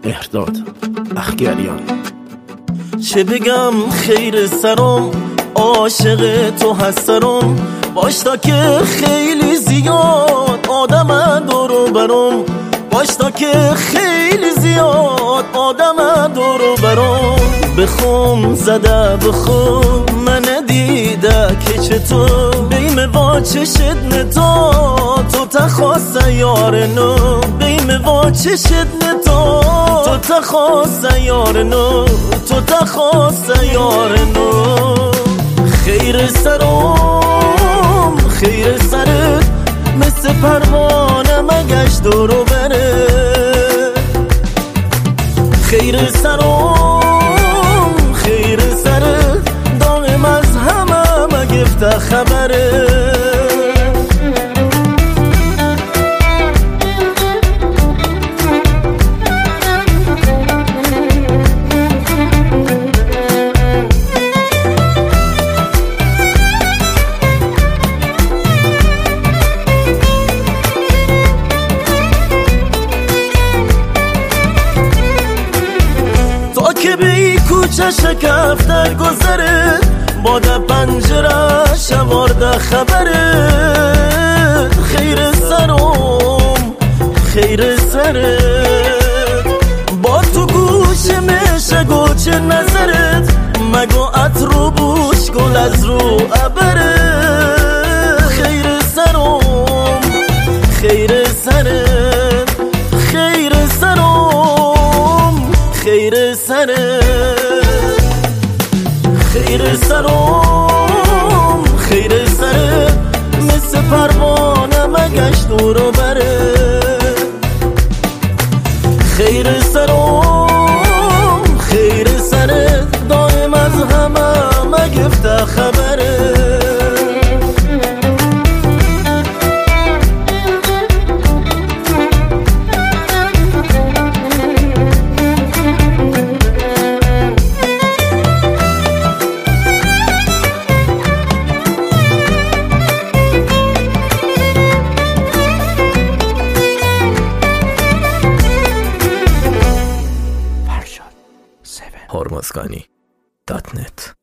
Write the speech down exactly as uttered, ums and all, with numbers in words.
مهرداد اخگریان. چه بگم خیر سرم، عاشق تو هستم، باش تا که خیلی زیاد آدم دورو برم، باش تا که خیلی زیاد آدم دورو برم. بخوم زده بخوم من دیده که چطور بیم با چشت نتا تو تخواست یار نو، بیم با چشت نتا تو تخواست یار نو، تو تخواست یار نو. خیر سرم خیر سرت مثل پروانه مگشت دورو بره. خیر سرم خیر سرت دائم از همه مگفته خبره. که بی کوچه شکف در گذره، باد پنجره شوارده خبره. خیر سرم خیر سرت با تو گوش میشه گوچه نظرت، مگو عطر بوش گل از رو عبره. خیر سرم خیر سرت خیر سرم خیر سرت خیر سرم خیر سرت مثل پروانه مگشت دورو بره. خیر سرم خیر سرت دائم از همه مگفته خبره. هرمزگانی دات نت